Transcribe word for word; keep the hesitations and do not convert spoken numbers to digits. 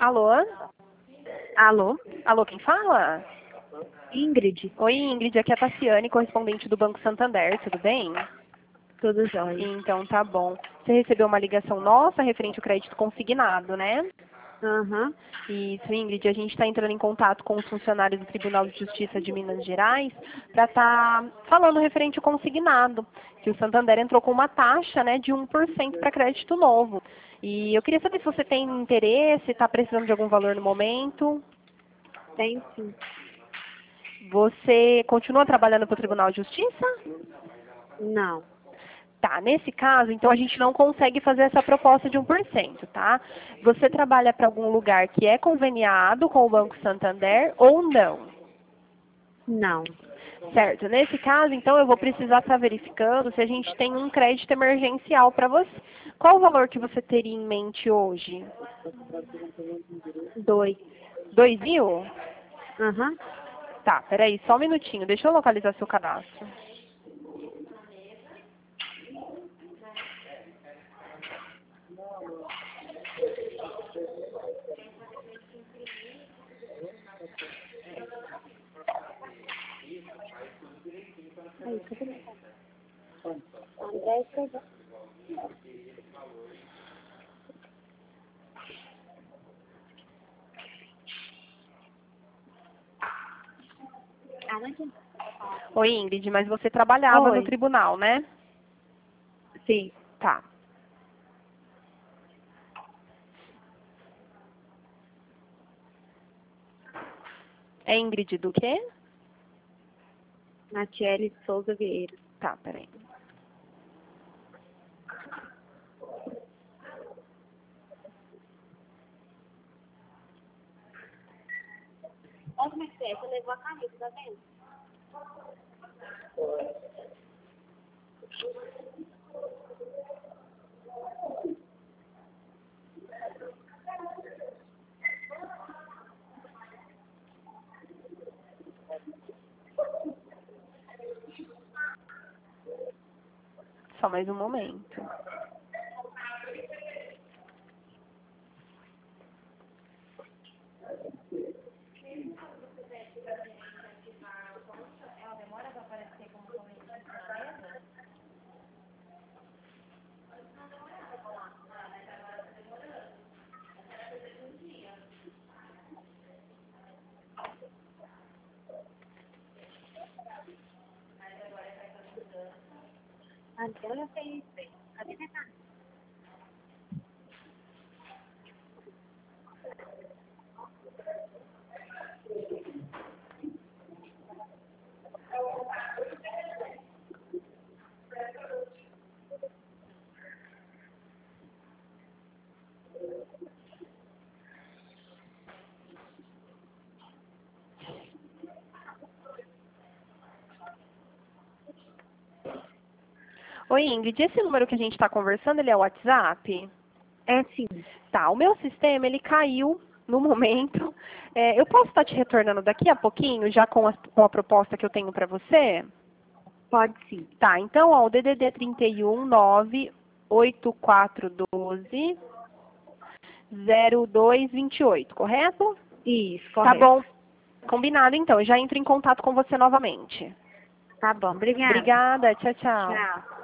Alô? Alô? Alô, quem fala? Ingrid, Oi, Ingrid, aqui é a Tassiane, correspondente do Banco Santander, tudo bem? tudo jóia. Então, tá bom. Você recebeu uma ligação nossa referente ao crédito consignado, né? Aham. Isso, Ingrid, a gente está entrando em contato com os funcionários do Tribunal de Justiça de Minas Gerais para estar falando referente ao consignado, que o Santander entrou com uma taxa, né, de um por cento para crédito novo. E eu queria saber se você tem interesse, está precisando de algum valor no momento. Tem sim. Você continua trabalhando para o Tribunal de Justiça? Não. Tá, nesse caso, então a gente não consegue fazer essa proposta de um por cento, tá? Você trabalha para algum lugar que é conveniado com o Banco Santander ou não? Não. Certo, nesse caso, então, eu vou precisar estar verificando se a gente tem um crédito emergencial para você. Qual o valor que você teria em mente hoje? Dois. Dois mil? Aham. Tá, peraí, só um minutinho, deixa eu localizar seu cadastro. Aí, cadê meu cartão? André escreveu. Aonde? Oi, Ingrid, mas você trabalhava no Oi. tribunal, né? Sim. Tá. É Ingrid do quê? Natiele Souza Vieira. Tá, peraí. Olha como é que é. Você levou a camisa, tá vendo? Só mais um momento. André, eu sei. Cadê minha camisa? Oi, Ingrid, esse número que a gente está conversando, ele é o WhatsApp? É sim. Tá, o meu sistema, ele caiu no momento. É, eu posso estar te retornando daqui a pouquinho, já com a, com a proposta que eu tenho para você? Pode sim. Tá, então, ó, o D D D trinta e um, nove oito quatro um dois, zero dois dois oito, correto? Isso, Tá correto. bom. Combinado, então. Eu já entro em contato com você novamente. Tá bom. Obrigada. Obrigada. Tchau, tchau. Tchau.